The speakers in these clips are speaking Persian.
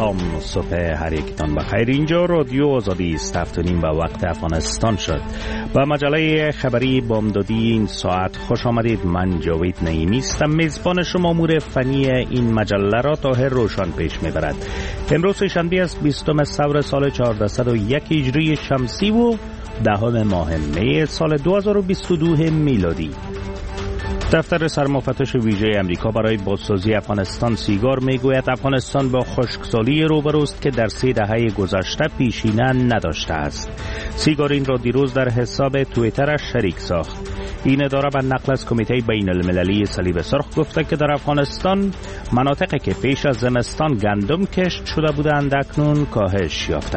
سلام، صبح هر یکتان بخیر. اینجا رادیو آزادی است. 7:30 و وقت افغانستان شد. با مجله خبری بامدادی این ساعت خوش آمدید. من جاوید نعیمی هستم. میزبان شما. امور فنی این مجله را طاهر روشن پیش میبرد. امروز شنبه است، 20 ثور سال 1401 هجری شمسی و 10 ماه می سال 2022 میلادی. دفتر سرمفتش ویژه امریکا برای بازسازی افغانستان سیگار میگوید افغانستان با خشکسالی روبروست که در 3 دهه گذشته پیشینه نداشته است. سیگار این را دیروز در حساب توییترش شریک ساخت. این اداره به نقل از کمیته بین المللی صلیب سرخ گفته که در افغانستان مناطقی که پیش از زمستان گندم کشت شده بودند اکنون کاهش یافته.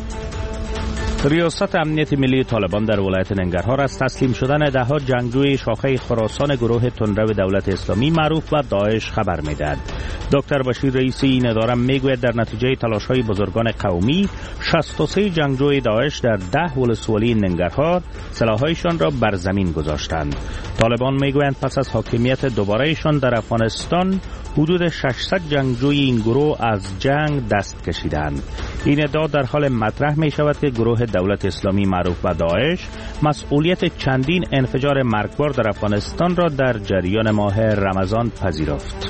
ریاست امنیت ملی طالبان در ولایت ننگرهار از تسلیم شدن ده‌ها جنگجوی شاخه خراسان گروه تندرو دولت اسلامی معروف به داعش خبر می‌دهد. دکتر بشیر رئیسی این اداره میگوید در نتیجه تلاش‌های بزرگان قومی 63 جنگجوی داعش در 10 ولسوالی ننگرهار سلاح‌هایشان را بر زمین گذاشتند. طالبان میگویند پس از حاکمیت دوباره‌شان در افغانستان حدود 600 جنگجوی این گروه از جنگ دست کشیدند. این ادعا در حال مطرح می شود که گروه دولت اسلامی معروف به داعش مسئولیت چندین انفجار مرگبار در افغانستان را در جریان ماه رمضان پذیرفت.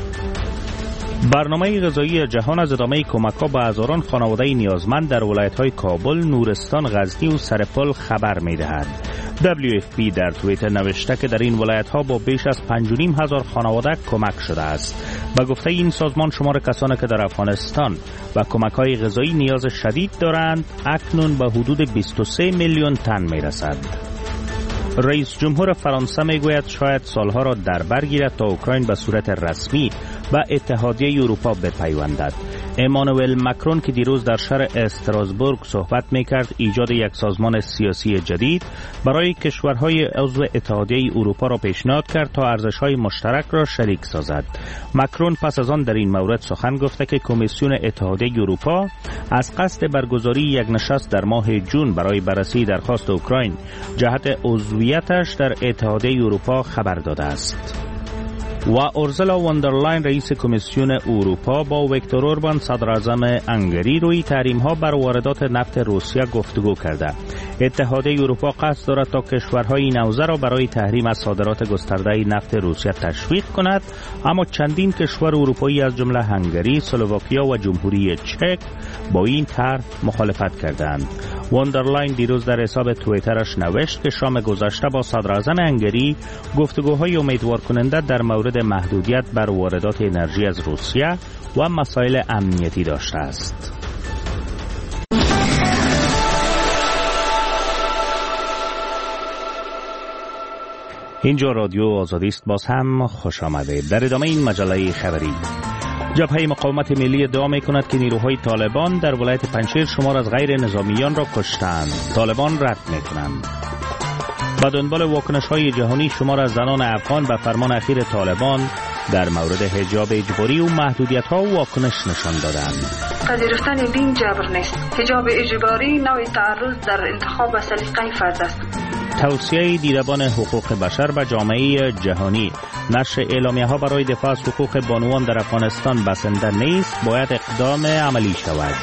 برنامه غذایی جهان از ادامه کمک‌ها به هزاران خانواده نیازمند در ولایت‌های کابل، نورستان، غزنی و سرپل خبر می‌دهد. WFP در توییتر نوشته که در این ولایت‌ها با بیش از 5,500 خانواده کمک شده است. به گفته این سازمان شمار کسانی که در افغانستان و کمک‌های غذایی نیاز شدید دارند اکنون به حدود 23 میلیون تن می‌رسد. رئیس جمهور فرانسه میگوید شاید سالها را در بر گیرد تا اوکراین به صورت رسمی به اتحادیه اروپا بپیوندد. امانوئل مکرون که دیروز در شهر استراسبورگ صحبت میکرد ایجاد یک سازمان سیاسی جدید برای کشورهای عضو اتحادیه اروپا را پیشنهاد کرد تا ارزش‌های مشترک را شریک سازد. مکرون پس از آن در این مورد سخن گفته که کمیسیون اتحادیه اروپا از قصد برگزاری یک نشست در ماه جون برای بررسی درخواست اوکراین جهت عضویتش در اتحادیه اروپا خبر داده است. و اورزلا وندرلاین رئیس کمیسیون اروپا با ویکتور اوربان صدر اعظم هنگری روی تحریم‌ها بر واردات نفت روسیه گفتگو کرده. اتحادیه اروپا قصد دارد تا کشورهای این حوزه را برای تحریم از صادرات گسترده نفت روسیه تشویق کند، اما چندین کشور اروپایی از جمله هنگری، اسلواکیا و جمهوری چک با این طرح مخالفت کردند. وندرلاین دیروز در حساب توییترش نوشت که شام گذشته با صدر اعظم هنگری گفتگوهای امیدوار کننده در مورد محدودیت بر واردات انرژی از روسیه و مسائل امنیتی داشته است. اینجا رادیو آزادی است. باز هم خوش آمدید. در ادامه این مجله خبری، جبهه مقاومت ملی ادعا می‌کند که نیروهای طالبان در ولایت پنجشیر شمار از غیر نظامیان را کشتند. طالبان رد می‌کنند. با دنبال واکنش‌های جهانی شمار از زنان افغان به فرمان اخیر طالبان در مورد حجاب اجباری و محدودیت‌ها واکنش نشان دادند. پذیرفتن دین جبر نیست. حجاب اجباری نوع تعرض در انتخاب سلیقه فرد است. توصیه دیدبان حقوق بشر به جامعه جهانی: نشر اعلامیه‌ها برای دفاع از حقوق بانوان در افغانستان بسنده نیست، باید اقدام عملی شود.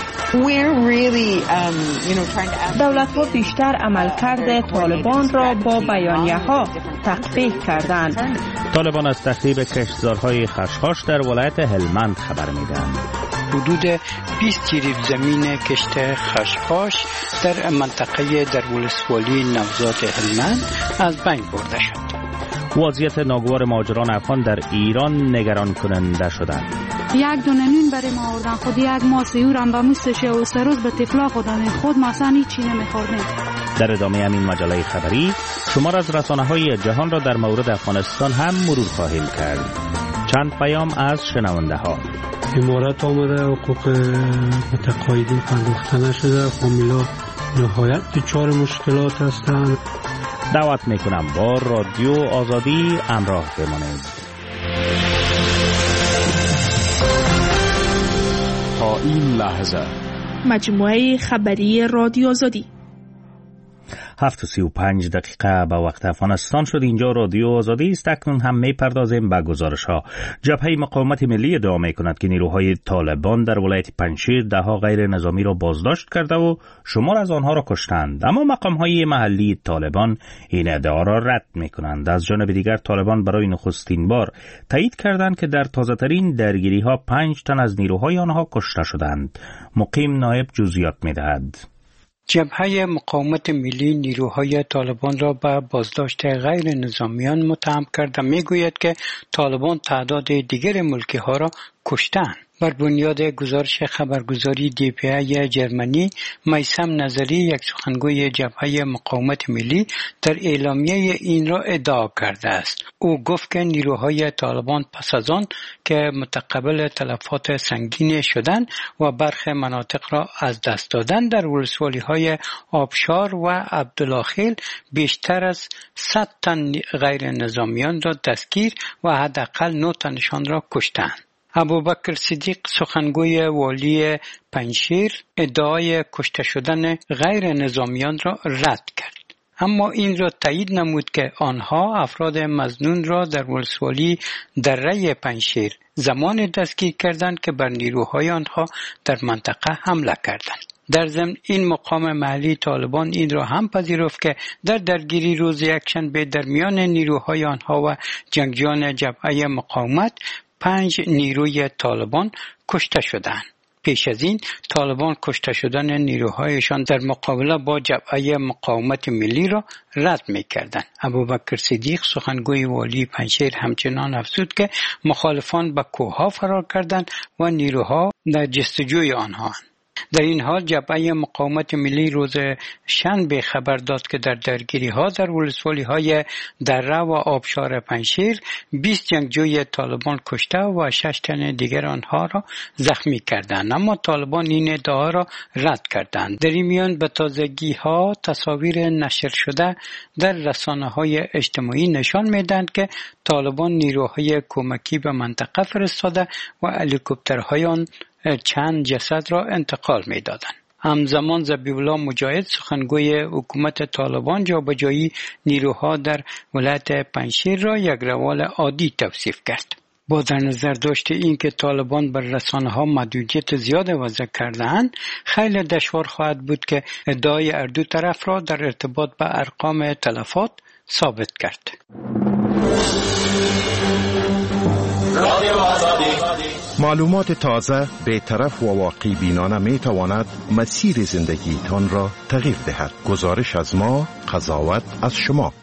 دولت‌ها بیشتر عملکرد طالبان را با بیانیه‌ها تقبیح کردند. طالبان از تخریب کشتزارهای خشخاش در ولایت هلمند خبر می‌دهند. حدود 20 تریب زمین کشت خشخاش در منطقه در ولسوالی نوزاد هلمند از بین برده شد. وضعیت ناگوار مهاجران افغان در ایران نگران کننده شده. 1 دونه نون برای ما آوردن، خود 1 ماه سیورم به مستش و سروز به تفلا خودم خود مثلا هیچی نمیخوردیم. در ادامه همین مجله خبری شمار از رسانه‌های جهان را در مورد افغانستان هم مرور خواهیم کرد. چند پیام از شنونده ها. امارات آمده، حقوق متقاعدین پرداخته نشده، فامیلا نهایت دچار مشکلات هستند. دعوت میکنم با رادیو آزادی همراه بمانید. تا این لحظه مجموعه خبری رادیو آزادی. 7:35 به وقت افغانستان شد. اینجا رادیو آزادی است. اکنون هم میپردازیم به گزارش ها. جبهه مقاومت ملی ادعا میکند که نیروهای طالبان در ولایت پنجشیر دهها غیر نظامی را بازداشت کرده و شمار از آنها را کشتند، اما مقام های محلی طالبان این ادعا را رد میکنند. از جانب دیگر طالبان برای نخستین بار تایید کردند که در تازه ترین درگیری ها 5 تن از نیروهای آنها کشته شدند. مقیم نایب جزئیات میدهد. جبهه مقاومت ملی نیروهای طالبان را به بازداشت غیر نظامیان متهم کرده میگوید که طالبان تعداد دیگر ملکی ها را کشتند. بر بنیاد گزارش خبرگزاری DPA جرمنی، میثم نظری یک سخنگوی جبهه مقاومت ملی در اعلامیه این را ادعا کرده است. او گفت که نیروهای طالبان پس از آن که متقبل تلفات سنگین شدند و برخی مناطق را از دست دادند، در ولسوالی‌های آبشار و عبدالله بیشتر از 100 تن غیر نظامیان را دستگیر و حداقل 9 تنشان را کشتند. ابوبکر صدیق سخنگوی والی پنجشیر ادعای کشته شدن غیر نظامیان را رد کرد، اما این را تایید نمود که آنها افراد مظنون را در ولسوالی دره پنجشیر زمان دستگیر کردند که بر نیروهای آنها در منطقه حمله کردند. در ضمن این مقام محلی طالبان این را هم پذیرفت که در درگیری روز یکشنبه در میان نیروهای آنها و جنگجویان جبهه مقاومت 5 نیروی طالبان کشته شدند. پیش از این طالبان کشته شدن نیروهایشان در مقابله با جبهه مقاومت ملی را رد می‌کردند. ابوبکر صدیق سخنگوی والی پنجشیر همچنان افزود که مخالفان به کوه‌ها فرار کردند و نیروها در جستجوی آنها. در این حال جبهه مقاومت ملی روز شنبه خبر داد که در درگیری ها در ولسوالی های دره و آبشار پنجشیر 20 جنگجوی طالبان کشته و 6 تن دیگر آنها را زخمی کردند، اما طالبان این ادعا را رد کردند. در این میان به تازگی ها تصاویر نشر شده در رسانه های اجتماعی نشان میدهند که طالبان نیروهای کمکی به منطقه فرستاده و هلیکوپترهای آن چند جسد را انتقال می دادند. همزمان ذبیح‌الله مجاهد سخنگوی حکومت طالبان جابجایی نیروها در ولایت پنجشیر را یک روال عادی توصیف کرد. با در نظر داشت این که طالبان بر رسانه‌ها محدودیت زیاد وضع کرده‌اند، خیلی دشوار خواهد بود که ادعای هر دو طرف را در ارتباط به ارقام تلفات ثابت کرد. معلومات تازه، بی‌طرف و واقع بینانه می تواند مسیر زندگیتان را تغییر دهد. گزارش از ما، قضاوت از شما.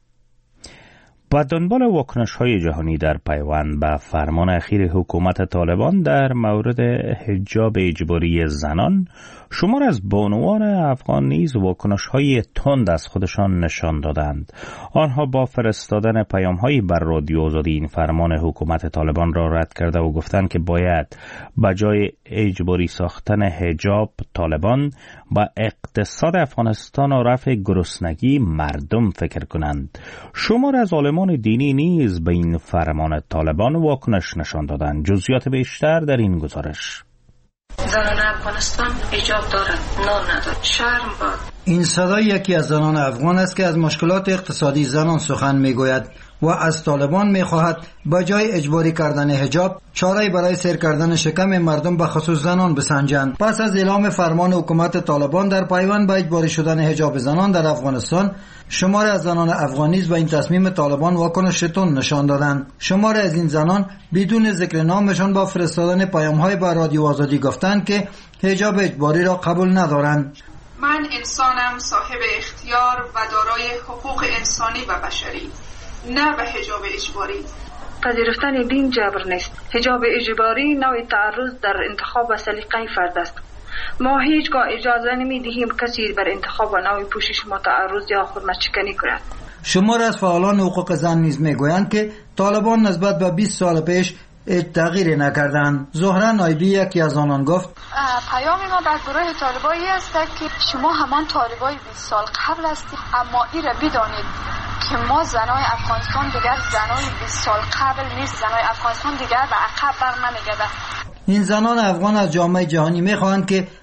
با دنبال واکنش‌های جهانی در پیوند به فرمان اخیر حکومت طالبان در مورد حجاب اجباری زنان، شمار از بانوان افغان نیز واکنش‌های تند از خودشان نشان دادند. آنها با فرستادن پیام‌هایی بر رادیو آزادی این فرمان حکومت طالبان را رد کرده و گفتند که باید بجای اجباری ساختن حجاب طالبان با اقتصاد افغانستان و رفع گرسنگی مردم فکر کنند. شمار از عالمان دینی نیز به این فرمان طالبان واکنش نشان دادند. جزئیات بیشتر در این گزارش. زنان افغانستان حجاب دارند، نان ندارند. شرم باد. این صدای یکی از زنان افغان است که از مشکلات اقتصادی زنان سخن میگوید و از طالبان میخواهد با جای اجباری کردن حجاب چاره‌ای برای سیر کردن شکم مردم به خصوص زنان بسنجند. پس از اعلام فرمان حکومت طالبان در پیوند به اجباری شدن حجاب زنان در افغانستان، شمار از زنان افغان نیز به این تصمیم طالبان واکنش تند نشان دادند. شمار از این زنان بدون ذکر نامشان با فرستادن پیام‌های به رادیو آزادی گفتند که حجاب اجباری را قبول ندارند. من انسانم صاحب اختیار و دارای حقوق انسانی و بشری، نه به حجاب اجباری. پذیرفتن دین جبر نیست. حجاب اجباری نوع تعرض در انتخاب و سلیقه فرد است. ما هیچگاه اجازه نمی‌دهیم کسی بر انتخاب و نوع پوشش ما تعرض یا خودمشکنی کند. شمار از فعالان حقوق زن نیز میگویند که طالبان نسبت به 20 سال پیش تغییری نکردند. زهره نایبی یکی از آنان گفت: پیام ما بر گروه طالبایی است که شما همان طالبای 20 سال قبل هستید، اما این را بدانید که ما زنای افغانستان دیگر زنای 20 سال قبل نیست. زنای افغانستان دیگر به عقب بر نمیگرده. این زنان افغان از جامعه جهانی میخواهند که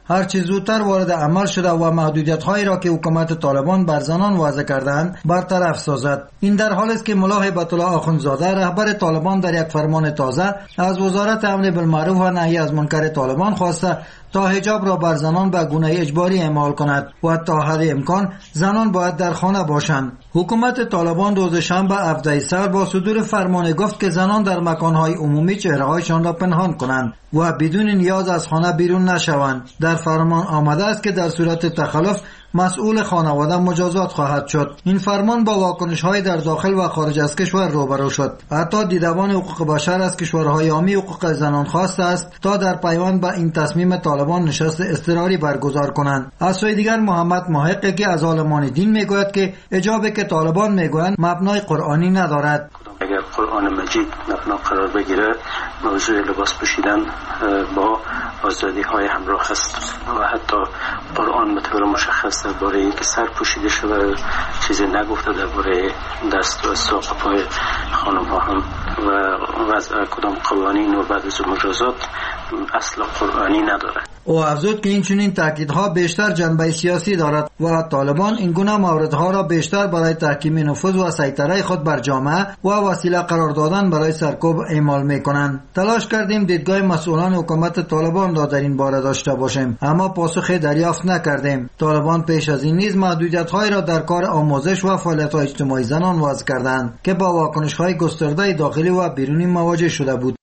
هرچه زودتر وارد عمل شده و محدودیت‌هایی را که حکومت طالبان بر زنان وضع کرده‌اند برطرف سازد. این در حالی است که ملا هیبت الله آخوندزاده رهبر طالبان در یک فرمان تازه از وزارت امر بالمعروف و نهی از منکر طالبان خواسته تا حجاب را بر زنان به گونه اجباری اعمال کند و تا حد امکان زنان باید در خانه باشند. حکومت طالبان روز شنبه 17 سال با صدور فرمان گفت که زنان در مکانهای عمومی چهره‌هایشان را پنهان کنند و بدون نیاز از خانه بیرون نشوند. در فرمان آمده است که در صورت تخلف مسئول خانواده مجازات خواهد شد. این فرمان با واکنش‌های در داخل و خارج از کشور روبرو شد. حتی دیدبان حقوق بشر از کشورهای حامی حقوق زنان خواسته است تا در پیوند به این تصمیم طالبان نشست اضطراری برگزار کنند. از سوی دیگر محمد محققی که از عالمان دین میگوید که حجابی که طالبان میگویند مبنای قرآنی ندارد. اگر قرآن مجید مبنا قرار بگیره موضوع لباس پوشیدن با آزادی های همراه است و حتی قرآن به طور مشخص درباره اینکه سر پوشیده شده چیزی نگفته، درباره دست و ساق پای خانم ها هم و وضع کدام قوانین و بعد از مجازات اصل قرآنی نداره. او افزود که این چنین تاکیدها بیشتر جنبه سیاسی دارد و طالبان این گونه موردها را بیشتر برای تحکیم نفوذ و سیطره خود بر جامعه و وسیله قرار دادن برای سرکوب اعمال میکنند. تلاش کردیم دیدگاه مسئولان حکومت طالبان را در این باره داشته باشیم اما پاسخی دریافت نکردیم. طالبان پیش از این نیز محدودیت‌هایی را در کار آموزش و فعالیت‌های اجتماعی زنان وضع کردند که با واکنش‌های گسترده داخلی و بیرونی مواجه شده بود.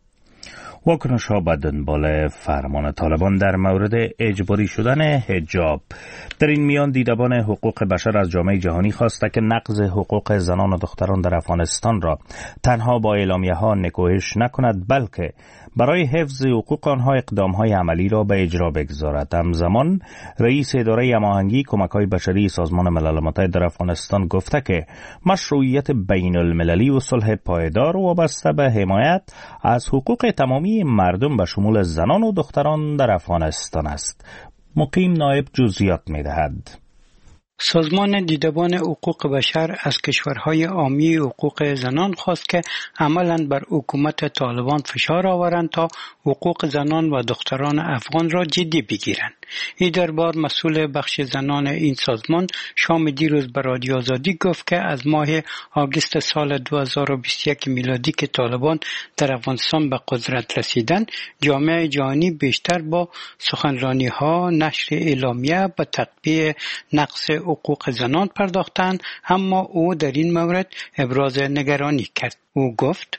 واکنش ها به دنبال فرمان طالبان در مورد اجباری شدن حجاب. در این میان دیدبان حقوق بشر از جامعه جهانی خواسته که نقض حقوق زنان و دختران در افغانستان را تنها با اعلامیه ها نکوهش نکند بلکه برای حفظ حقوق آنها اقدام های عملی را به اجرا بگذارد. همزمان رئیس اداره هماهنگی کمک‌های بشری سازمان ملل متحد در افغانستان گفته که مشروعیت بین المللی و صلح پایدار وابسته به حمایت از حقوق تمامی مردم به شمول زنان و دختران در افغانستان است. مقیم نایب جزئیات می‌دهد. سازمان دیدبان حقوق بشر از کشورهای حامی حقوق زنان خواست که عملاً بر حکومت طالبان فشار آورند تا حقوق زنان و دختران افغان را جدی بگیرند. این دربار مسئول بخش زنان این سازمان شام دیروز به رادیو آزادی گفت که از ماه آگوست سال 2021 میلادی که طالبان در افغانستان به قدرت رسیدند، جامعه جهانی بیشتر با سخنرانی‌ها، نشر اعلامیه به تطبیق نقض حقوق زنان پرداختند، اما او در این مورد ابراز نگرانی کرد. او گفت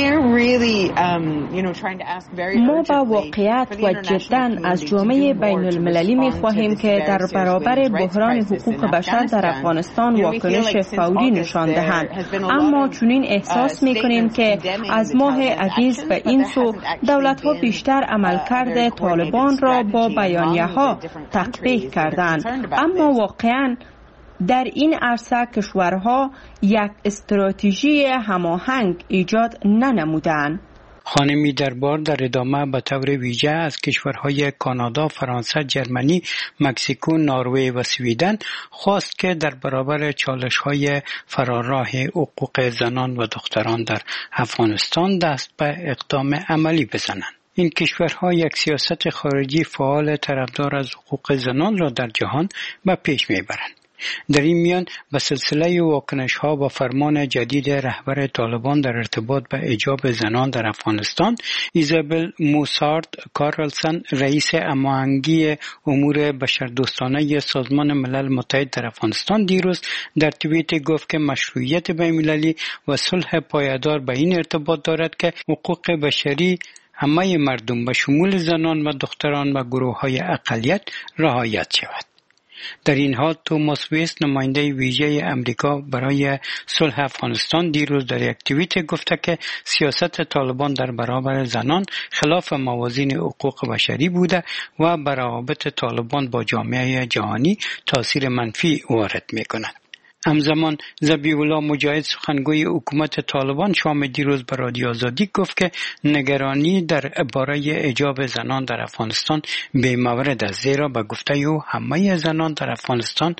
ما با واقعیت و جداً از جامعه بین المللی می خواهیم که در برابر بحران حقوق بشر در افغانستان واکنش فوری نشان دهند، اما چنین احساس می کنیم که از ماه آگوست به این سو دولت ها بیشتر عملکرد طالبان را با بیانیه ها تقبیح کردند، اما واقعاً در این عرصه کشورها یک استراتژی هماهنگ ایجاد ننمودند. خانمی دربار در ادامه به طور ویژه از کشورهای کانادا، فرانسه، جرمنی، مکزیکو، نروژ و سویدن خواست که در برابر چالش‌های فراراه حقوق زنان و دختران در افغانستان دست به اقدام عملی بزنند. این کشورها یک سیاست خارجی فعال طرفدار از حقوق زنان را در جهان به پیش میبرند. در این میان به سلسله واکنش‌ها با فرمان جدید رهبر طالبان در ارتباط به حجاب زنان در افغانستان، ایزابل موسارد کارلسن، رئیس هماهنگی امور بشردوستانه سازمان ملل متحد در افغانستان، دیروز در توییت گفت که مشروعیت بین‌المللی و صلح پایدار به این ارتباط دارد که حقوق بشری همه مردم به شمول زنان و دختران و گروه‌های اقلیت رعایت شود. در این حال توماس ویست، نماینده ویژه امریکا برای صلح افغانستان، دیروز در یک توییت گفته که سیاست طالبان در برابر زنان خلاف موازین حقوق بشری بوده و بر روابط طالبان با جامعه جهانی تاثیر منفی وارد می‌کند. همزمان ذبیح الله مجاهد، سخنگوی حکومت طالبان، شام دیروز به رادیو آزادی گفت که نگرانی در باره حجاب زنان در افغانستان بی مورد است، زیرا به گفته او همه زنان در افغانستان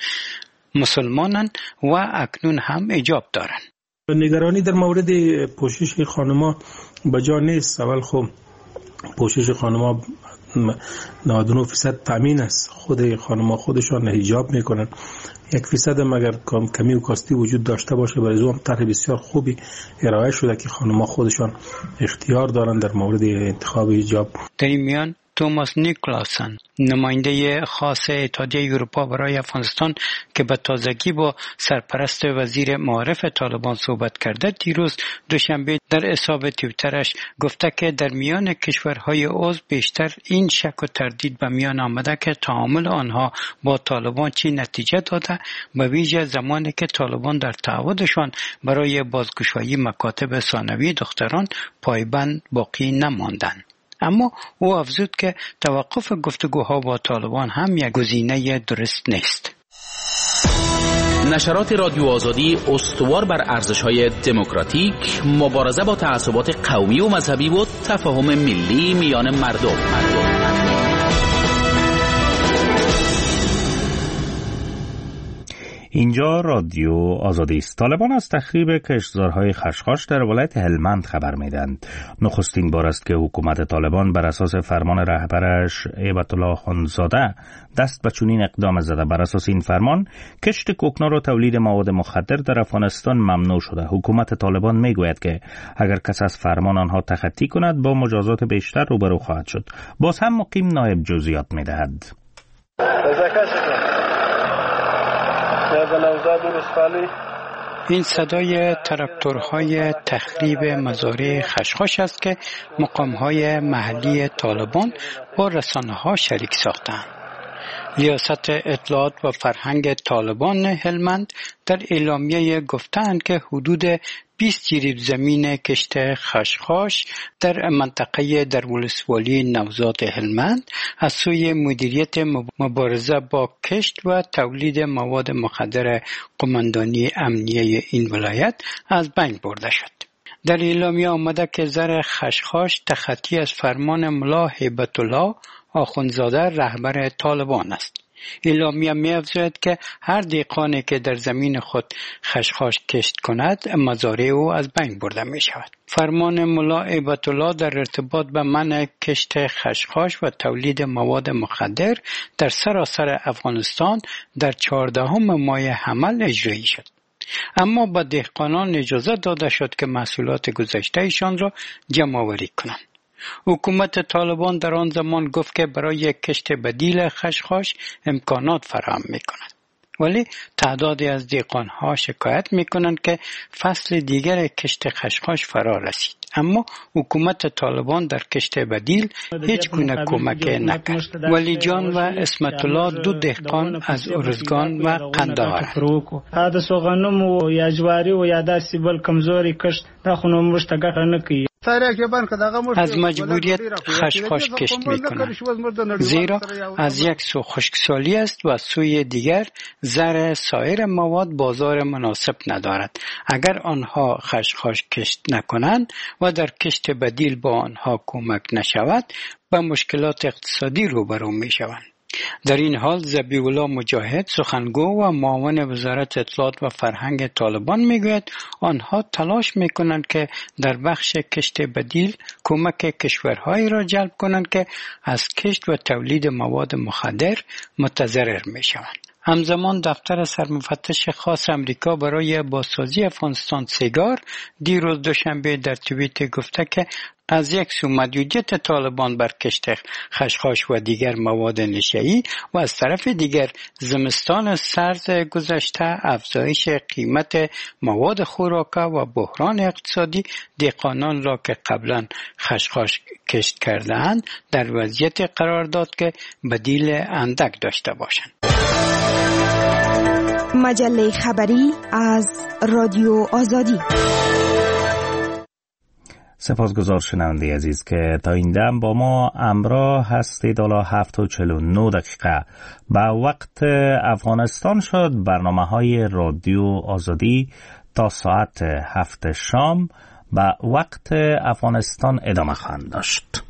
مسلمانند و اکنون هم حجاب دارند. نگرانی در مورد پوشش خانم‌ها بجا نیست. اول خب پوشش خانم‌ها 99% تامین است. خود خانم‌ها خودشان حجاب میکنن. 1% مگر کمی و کاستی وجود داشته باشه، برای زوم طرح بسیار خوبی ارائه شده که خانم‌ها خودشان اختیار دارن در مورد انتخاب حجاب. در این میان توماس نیکلاسن، نماینده خاص اتحادیه اروپا برای افغانستان که به تازگی با سرپرست وزیر معارف طالبان صحبت کرده، دیروز دوشنبه در حساب توییترش گفته که در میان کشورهای عضو بیشتر این شک و تردید به میان آمده که تعامل آنها با طالبان چی نتیجه داده، به ویژه زمانی که طالبان در تعهدشان برای بازگشایی مکاتب ثانوی دختران پایبند باقی نماندند. اما او افزود که توقف گفتگوها با طالبان هم یک گزینه درست نیست. نشرات رادیو آزادی استوار بر ارزش‌های دموکراتیک، مبارزه با تعصبات قومی و مذهبی و تفاهم ملی میان مردم. اینجا رادیو آزادی است. طالبان از تخریب کشتزارهای خشخاش در ولایت هلمند خبر میدند. نخستین بار است که حکومت طالبان بر اساس فرمان رهبرش هیبت الله خانزاده دست به چنین اقدام زده. بر اساس این فرمان کشت کوکنار و تولید مواد مخدر در افغانستان ممنوع شده. حکومت طالبان میگوید که اگر کس از فرمان آنها تخطی کند با مجازات بیشتر روبرو خواهد شد. باز هم مقیم نایب جزئیات میدهد. این صدای تراکتورهای تخریب مزارع خشخاش است که مقامهای محلی طالبان با رسانه‌ها شریک ساختند. ریاست اطلاعات و فرهنگ طالبان هلمند در اعلامیه گفتند که حدود 20 جریب زمین کشت خشخاش در منطقه در ولسوالی نوزاد هلمند از سوی مدیریت مبارزه با کشت و تولید مواد مخدر قماندانی امنیه این ولایت از بین برده شد. در اعلامیه آمده که زر خشخاش تخطی از فرمان ملا هیبت الله آخوندزاده رهبر طالبان است. اعلامیه می‌افزاید که هر دهقانی که در زمین خود خشخاش کشت کند مزارع او از بین برده می شود. فرمان ملا هیبت الله در ارتباط به منع کشت خشخاش و تولید مواد مخدر در سراسر افغانستان در 14 ماه حمل اجرایی شد. اما به دهقانان اجازه داده شد که محصولات گذشته ایشان را جمع آوری کنند. حکومت طالبان در آن زمان گفت که برای کشت بدیل خشخاش امکانات فراهم می‌کند. ولی تعدادی از دهقان‌ها شکایت می‌کنند که فصل دیگر کشت خشخاش فرا رسید. اما حکومت طالبان در کشت بدیل هیچ گونه کمک نکرد. ولی جان و اسمت الله دو دهقان از ارزگان و قندهار حادث غنم و یا جواری و یا داسې بل کمزوري کشت دا خو نو موږ ته ګټه نه کوي. از مجبوریت خشخاش کشت میکنند، زیرا از یک سو خشکسالی است و از سوی دیگر زر سایر مواد بازار مناسب ندارد. اگر آنها خشخاش کشت نکنند و در کشت بدیل با آنها کمک نشود به مشکلات اقتصادی روبرو می شوند. در این حال ذبیح الله مجاهد سخنگو و معاون وزارت اطلاعات و فرهنگ طالبان میگوید آنها تلاش میکنند که در بخش کشت بدیل کمک کشورهایی را جلب کنند که از کشت و تولید مواد مخدر متضرر میشوند. همزمان دفتر سرمفتش خاص امریکا برای بازسازی افغانستان سیگار دیروز دوشنبه در توییت گفته که از یک سو محدودیت طالبان بر کشت خشخاش و دیگر مواد نشه‌ای و از طرف دیگر زمستان سرد گذشته افزایش قیمت مواد خوراکه و بحران اقتصادی دهقانان را که قبلا خشخاش کشت کرده‌اند در وضعیت قرار داد که بدیل اندک داشته باشند. مجله خبری از رادیو آزادی. سپاسگزار شنونده عزیز که تا این دم با ما همراه هستید. حالا 7:49 به وقت افغانستان شد. برنامه‌های رادیو آزادی تا ساعت 7 شام به وقت افغانستان ادامه خواهند داشت.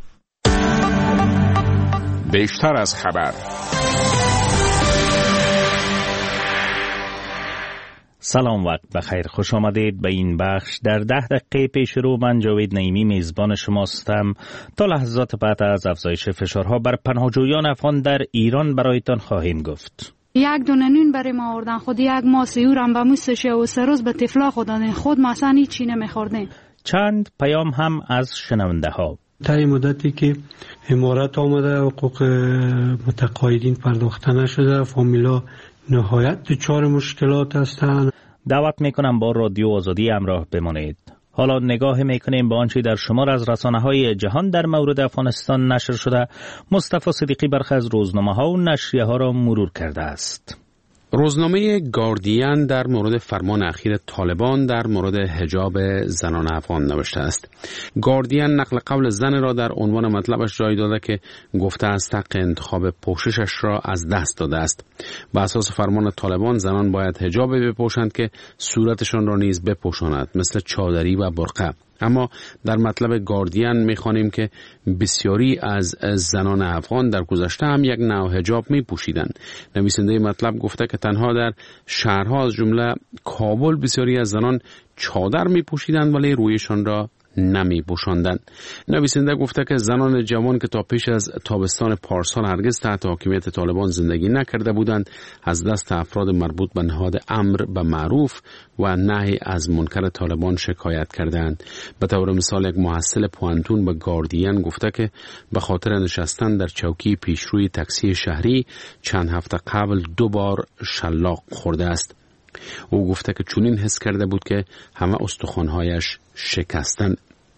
بیشتر از خبر. سلام، وقت بخیر، خوش آمدید به این بخش. در 10 دقیقه پیش رو من جاوید نعیمی میزبان شماستم. تا لحظات بعد از افزایش فشارها بر پناهجویان افغان در ایران برایتان خواهیم گفت. 1 دونه نون برای ما آوردن، خود 1 ماه سیورم به موسش و 3 روز به تفلا خودن، خود مثلا هیچی نمیخوردیم. چند پیام هم از شنونده ها. تا این مدتی که امارات آمده حقوق متقاعدین پرداخته نشده، فامیلا نهایت دچار مشکلات هستند. دعوت میکنم با رادیو آزادی همراه بمانید. حالا نگاه میکنیم به آنچه در شمار از رسانه‌های جهان در مورد افغانستان نشر شده. مصطفی صدیقی برخی از روزنامه‌ها و نشریه‌ها را مرور کرده است. روزنامه گاردین در مورد فرمان اخیر طالبان در مورد حجاب زنان افغان نوشته است. گاردین نقل قول زن را در عنوان مطلبش جای داده که گفته است حق انتخاب پوششش را از دست داده است. بر اساس فرمان طالبان زنان باید حجابی بپوشند که صورتشان را نیز بپوشاند، مثل چادری و برقع. اما در مطلب گاردین می‌خوانیم که بسیاری از زنان افغان در گذشته هم یک نوع حجاب می‌پوشیدند. نویسنده مطلب گفته که تنها در شهرها از جمله کابل بسیاری از زنان چادر می‌پوشیدند ولی رویشان را نمی‌پوشاندند. نویسنده گفته که زنان جوان که تا پیش از تابستان پارسال هرگز تحت حاکمیت طالبان زندگی نکرده بودند، از دست افراد مربوط به نهاد امر به معروف و نهی از منکر طالبان شکایت کردند. به طور مثال یک محصل پوانتون به گاردین گفته که به خاطر نشستن در چوکی پیشروی تاکسی شهری چند هفته قبل 2 بار شلاق خورده است. او گفته که چنین حس کرده بود که همه استخوان‌هایش شکستند.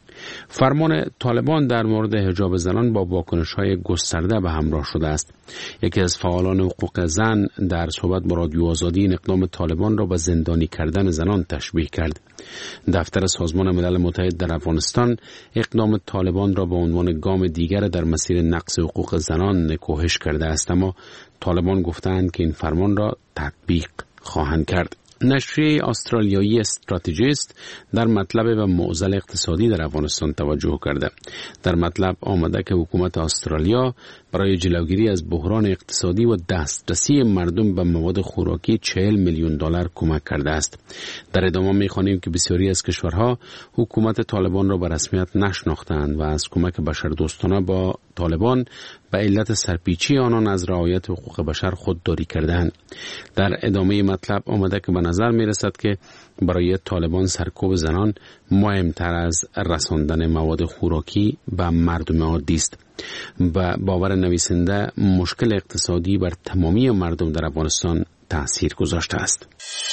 فرمان طالبان در مورد حجاب زنان با واکنش‌های گسترده به همراه شده است. یکی از فعالان حقوق زن در صحبت با رادیو آزادی این اقدام طالبان را به زندانی کردن زنان تشبیه کرد. دفتر سازمان ملل متحد در افغانستان اقدام طالبان را به عنوان گام دیگر در مسیر نقض حقوق زنان نکوهش کرده است، اما طالبان گفتند که این فرمان را تطبیق خواهند کرد. نشریه استرالیایی استراتژیست در مطلب و معضل اقتصادی در افغانستان توجه کرده. در مطلب آمده که حکومت استرالیا برای جلوگیری از بحران اقتصادی و دسترسی مردم به مواد خوراکی 40 میلیون دلار کمک کرده است. در ادامه می‌خوانیم که بسیاری از کشورها حکومت طالبان را به رسمیت نشناختند و از کمک بشردوستانه با طالبان به علت سرپیچی آنان از رعایت حقوق بشر خودداری کردند. در ادامه مطلب آمده که به نظر می رسد که برای طالبان سرکوب زنان مهمتر از رساندن مواد خوراکی به مردم عادی است. و باور نویسنده مشکل اقتصادی بر تمامی مردم در افغانستان تأثیر گذاشته است.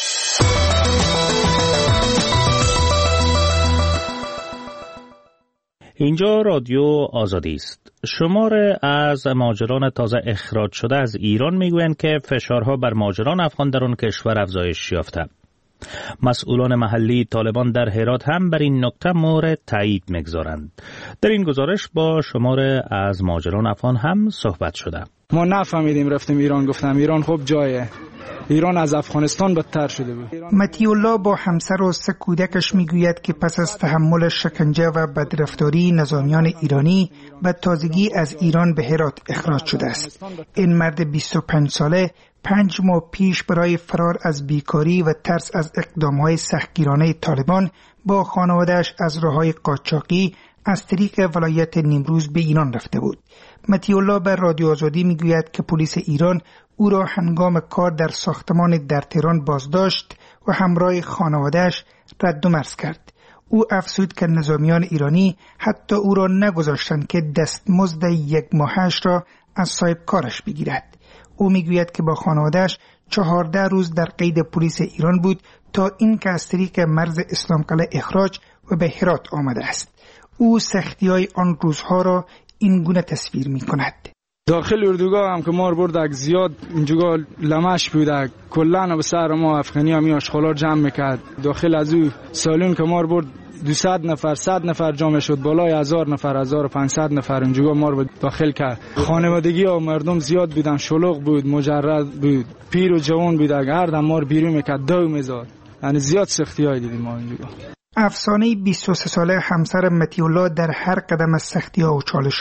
اینجا رادیو آزادی است. شمار از مهاجران تازه اخراج شده از ایران میگویند که فشارها بر مهاجران افغان در آن کشور افزایش یافته. مسئولان محلی طالبان در هرات هم بر این نکته مورد تایید میگذارند. در این گزارش با شمار از مهاجران افغان هم صحبت شده. ما نفهمیدیم، رفتیم ایران، گفتم ایران خوب جایه. ایران از افغانستان بدتر شده بود. متی الله با همسر و 3 کودکش میگوید که پس از تحمل شکنجه و بدرفتاری نظامیان ایرانی به تازگی از ایران به هرات اخراج شده است. این مرد 25 ساله 5 ماه پیش برای فرار از بیکاری و ترس از اقدامهای سختگیرانه طالبان با خانواده‌اش از راههای قاچاقی از طریق ولایت نیمروز به ایران رفته بود. متی الله بر رادیو آزادی میگوید که پلیس ایران او را هنگام کار در ساختمان در تهران بازداشت و همراه خانواده‌اش رد و مرز کرد. او افزود که نظامیان ایرانی حتی او را نگذاشتند که دستمزد 1 ماهش را از صاحب کارش بگیرد. او میگوید که با خانواده‌اش 14 روز در قید پلیس ایران بود تا اینکه از طریق مرز اسلام قلعه اخراج و به هرات آمده است. او سختی‌های آن روزها را این گونه تصویر می‌کند. داخل اردوگاه هم که ما بردک زیاد اینجا لمش بودک، کلان به سر ما افغانی هم آشغالا جمع میکرد. داخل از او سالون که ما برد 200 نفر 100 نفر جمع شد، بالای 1000 نفر 1500 نفر اینجا ما رو داخل کرد. خانوادگی ها مردم زیاد بودن، شلوغ بود، مجرد بود، پیر و جوان بودک، هر دم ما رو بیرون میکرد، دو میذاد. یعنی زیاد سختی‌های دیدیم ما اینجا. افسانه 23 ساله همسر متی الله در هر قدم از سختی‌ها و چالش‌ها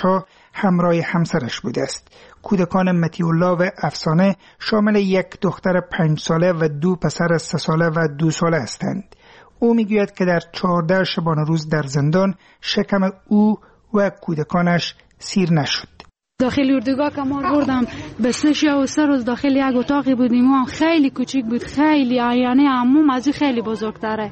همراه همسرش بوده است. کودکان متی‌الله و افسانه شامل یک دختر 5 ساله و 2 پسر 3 ساله و 2 ساله هستند. او میگوید که در 14 شبانه روز در زندان شکم او و کودکانش سیر نشد. داخل اردوگاه که ما بردم به 3 روز داخل یک اتاقی بودیم. ما خیلی کوچیک بود، خیلی یعنی عموم از خیلی بزرگتره.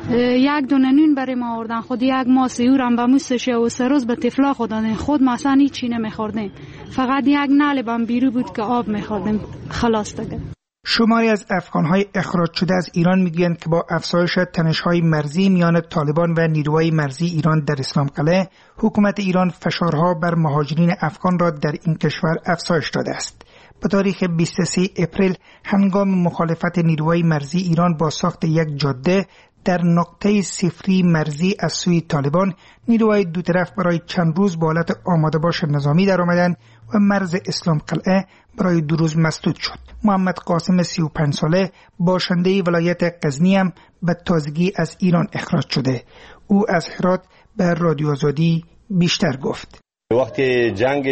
1 دونه نون برای ما آوردن، خود 1 ماه سیورم به مو 3 روز به طفلا خودن. خود مثلا هیچی نمیخوردیم، فقط 1 نعل بم بیرو بود که آب میخوردیم، خلاص دیگه. شماری از افغان‌های اخراج شده از ایران میگویند که با افزایش تنش‌های مرزی میان طالبان و نیروهای مرزی ایران در اسلام قلعه، حکومت ایران فشارها بر مهاجرین افغان را در این کشور افزایش داده است. به تاریخ 23 اپریل هنگام مخالفت نیروهای مرزی ایران با ساخت یک جاده در نقطه صفری مرزی از سوی طالبان، نیروهای دو طرف برای چند روز به حالت آماده باش نظامی در آمدند و مرز اسلام قلعه برای 2 روز مسدود شد. محمد قاسم 35 ساله باشنده ولایت غزنی هم به تازگی از ایران اخراج شده. او از هرات به رادیو آزادی بیشتر گفت. وقتی جنگ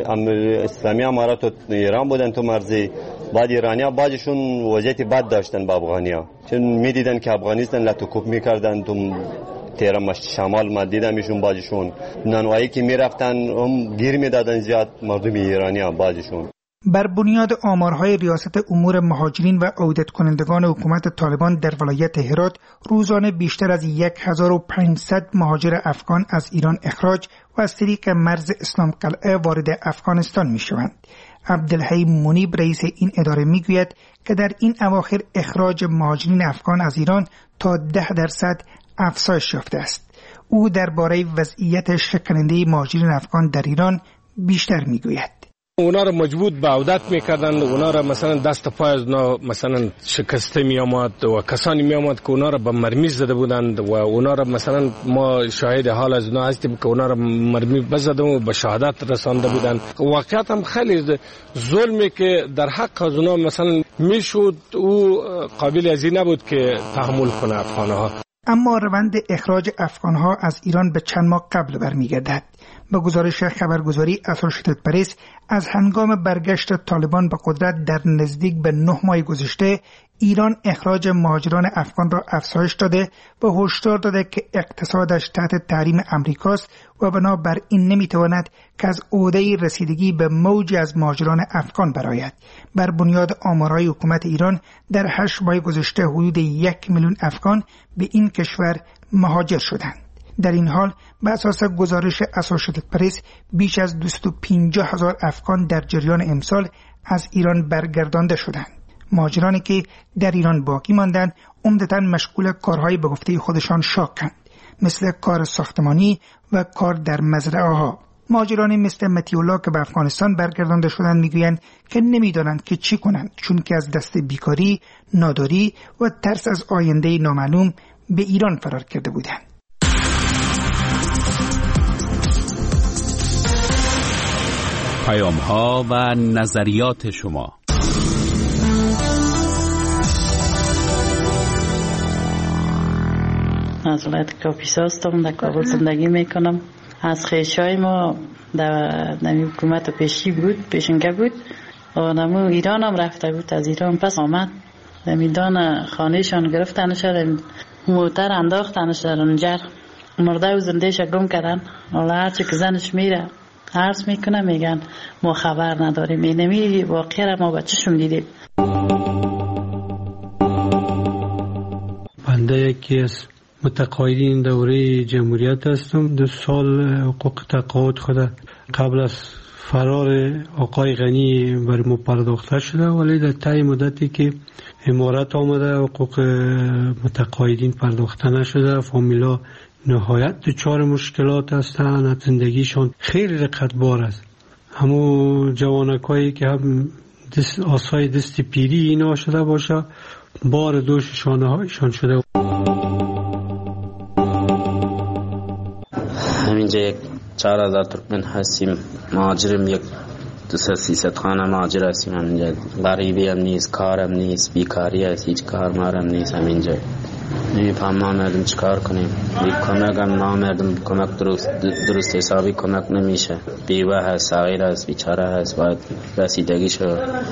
اسلامی امارات و ایران بودن تو مرزی، بعد ایرانیا بعضشون وضعیت بد داشتن با افغانیا، چون میدیدن که افغانستان لطوکوب میکردن تو تهران شمال، ما دیدم ایشون بعضشون نانوایی که میرفتن هم گیر میدادن زیاد مردم ایرانیا بعضشون. بر بنیاد آمارهای ریاست امور مهاجرین و عودت کنندگان حکومت طالبان در ولایت هرات، روزانه بیشتر از 1500 مهاجر افغان از ایران اخراج و از طریق مرز اسلام قلعه وارد افغانستان می شوند. عبدالحی منیب رئیس این اداره می گوید که در این اواخر اخراج مهاجرین افغان از ایران تا 10% افزایش یافته است. او درباره وضعیت شکننده مهاجرین افغان در ایران بیشتر می گوید. اونا را مجبور به عودت میکردن، اونا را مثلا دست پای از اونا مثلا شکسته می آمد و کسانی می آمد که اونا را به مرمی زده بودند و اونا را مثلا ما شاهد حال از اونا هستیم که اونا را مرمی بزده و به شهادت رسانده بودند. واقعیت هم خیلی ظلمی که در حق از اونا مثلا میشد، او قابل از این نبود که تحمل کنه افغانها. اما روند اخراج افغانها از ایران به چند ماه قبل برمیگردد. به گزارش خبرگزاری اسوشیتد پرس، از هنگام برگشت طالبان به قدرت در نزدیک به 9 ماه گذشته، ایران اخراج مهاجران افغان را افزایش داده و هشدار داده که اقتصادش تحت تحریم امریکاست و بنابر این نمیتواند که از عهده رسیدگی به موجی از مهاجران افغان برآید. بر بنیاد آمارهای حکومت ایران در 8 ماه گذشته حدود 1 میلیون افغان به این کشور مهاجر شدند. در این حال به اساس گزارش اسوشیتد پرس، بیش از 250,000 افغان در جریان امسال از ایران برگردانده شدند. مهاجرانی که در ایران باقی ماندند عمدتاً مشغول کارهای به گفته خودشان شاکند، مثل کار ساختمانی و کار در مزرعه ها. مهاجرانی مثل متی‌الله که به افغانستان برگردانده شدند میگویند که نمیدانند که چی کنند، چون که از دست بیکاری، ناداری و ترس از آینده نامعلوم به ایران فرار کرده بودند. پیام‌ها و نظریات شما. از ولایت کاپیسا هستم، در کابل زندگی میکنم. از خویشای ما در حکومت پیشنگه بود و نمو ایران هم رفته بود، از ایران پس آمد میدان خانهشان گرفتنش، موتر انداختنش در اونجا، مرده و زندهش گم کردن. حالا هرچی که زنش میره عرض میکنه میگن ما خبر نداریم. اینمی واقعی را ما بچه‌شون دیدیم. بنده یکی از متقاعدین دوره جمهوریت هستم. 2 سال حقوق تقاعد خود قبل از فرار آقای غنی بر ما پرداخته شده، ولی در طی مدتی که امارت آمده حقوق متقاعدین پرداخته نشده. فامیلا نهایت دچار مشکلات هستند، زندگیشان خیلی رقتبار است. همون جوانکایی که هم آسای دست پیری اینا شده باشه، بار دوش شانه هایشان شده. همینجا 4000 ترکمن هستیم، مهاجریم، 200-300 خانه مهاجر هستیم. همینجا غریبی هم نیست، کارم نیست، بیکاری هست، هیچ کار مارم نیست. همینجا نمی‌فهمیم چیکار کنیم. کمک هم نامردم، کمک درست حسابی کمک نمیشه. بیوه هست، صغیر هست، بیچاره هست، باید رسیدگی شد.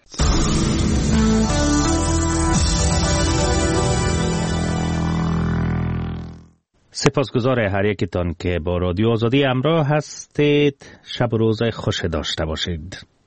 سپاسگزار هر یکتان که با رادیو آزادی همراه هستید. شب و روز خوش داشته باشید.